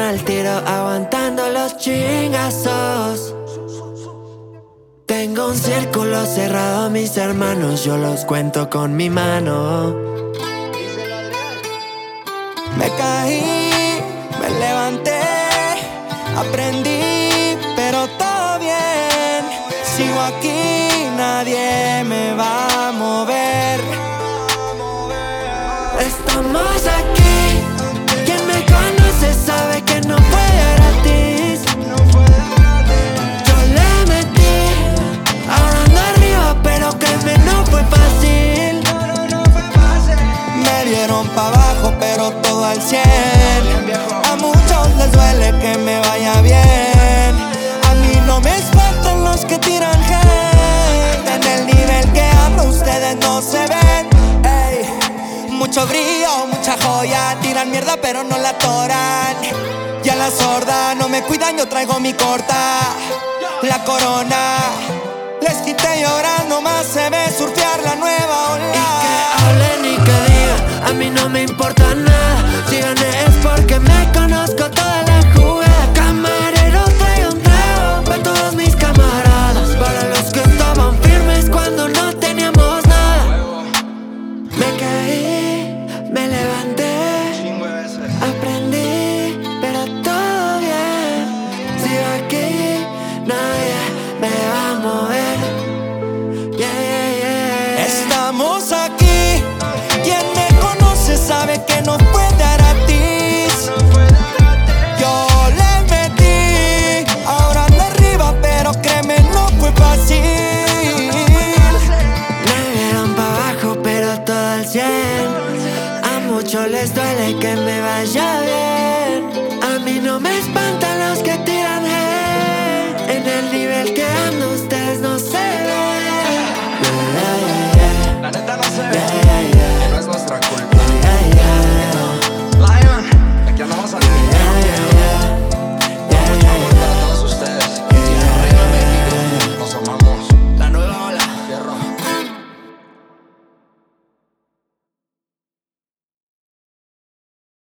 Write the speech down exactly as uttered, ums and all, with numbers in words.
al tiro, aguantando los chingazos. Tengo un círculo cerrado, mis hermanos, yo los cuento con mi mano. Me caí, me levanté, aprendí, pero todo bien. Sigo aquí, nadie me va a mover. Estamos aquí, quien me conoce sabe que no fue gratis. Yo le metí, ahora ando arriba, pero créeme no fue fácil. Me dieron pa' abajo, pero todo al cien. A muchos les duele que me vaya bien. A mí no me espantan los que tiran hate. En el nivel que ando ustedes no se ven. Ey, mucho brillo, mucha joya. Tiran mierda pero no la atoran. Y a la sorda no me cuidan, yo traigo mi corta. La corona les quité llorando, más se ve surfear la nueva ola. Y que hablen y que digan, a mí no me importa nada. Si gané es porque me conozco toda la jugada. Camarero, trae un trago para todos mis camaradas, para los que estaban firmes cuando no teníamos nada. Me caí, me levanté, aprendí, pero todo bien. Sigo aquí, nadie me va a mover. Yeah, yeah, yeah. Estamos aquí, quien me conoce sabe que no fue gratis. Yo le metí, ahora ando arriba, pero créeme no fue fácil. Me vieron pa' abajo, pero todo al cien. A muchos les duele que me vaya bien. A mí no me espantan los que tiran hate. En el nivel que ando ustedes no se ven. Yeah, yeah, yeah. La neta no se Yeah, ve.